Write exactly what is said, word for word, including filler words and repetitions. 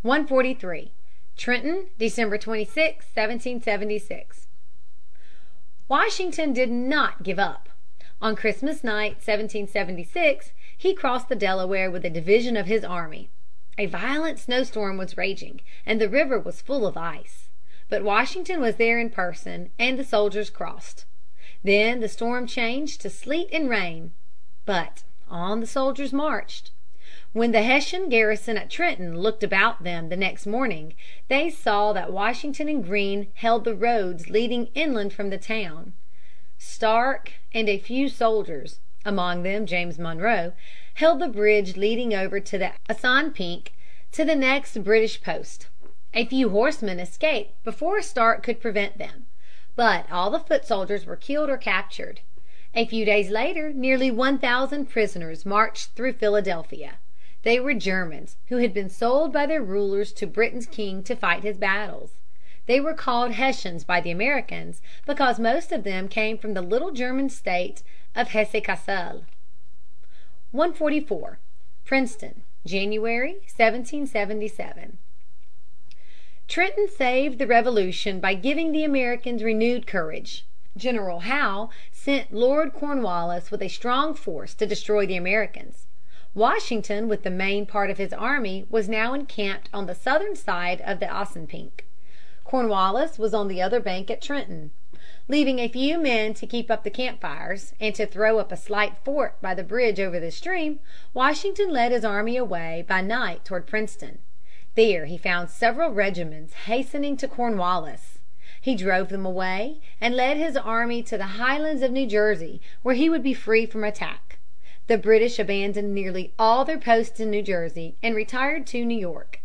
one forty-three. Trenton, December twenty-sixth, seventeen seventy-six. Washington did not give up. On Christmas night, seventeen seventy-six, he crossed the Delaware with a division of his army. A violent snowstorm was raging, and the river was full of ice. But Washington was there in person, and the soldiers crossed. Then the storm changed to sleet and rain. But on the soldiers marched. When the Hessian garrison at Trenton looked about them the next morning, they saw that Washington and Greene held the roads leading inland from the town. Stark and a few soldiers, among them James Monroe, held the bridge leading over to the Assunpink to the next British post. A few horsemen escaped before Stark could prevent them, but all the foot soldiers were killed or captured. A few days later nearly one thousand prisoners marched through Philadelphia. They were Germans who had been sold by their rulers to Britain's king to fight his battles. They were called Hessians by the Americans because most of them came from the little German state of Hesse-Cassel. one forty-four. Princeton, January, seventeen seventy-seven. Trenton saved the Revolution by giving the Americans renewed courage. General Howe sent Lord Cornwallis with a strong force to destroy the Americans. Washington, with the main part of his army, was now encamped on the southern side of the Assunpink. Cornwallis was on the other bank at Trenton. Leaving a few men to keep up the campfires and to throw up a slight fort by the bridge over the stream, Washington led his army away by night toward Princeton. There he found several regiments hastening to Cornwallis. He drove them away and led his army to the highlands of New Jersey, where he would be free from attack. The British abandoned nearly all their posts in New Jersey and retired to New York.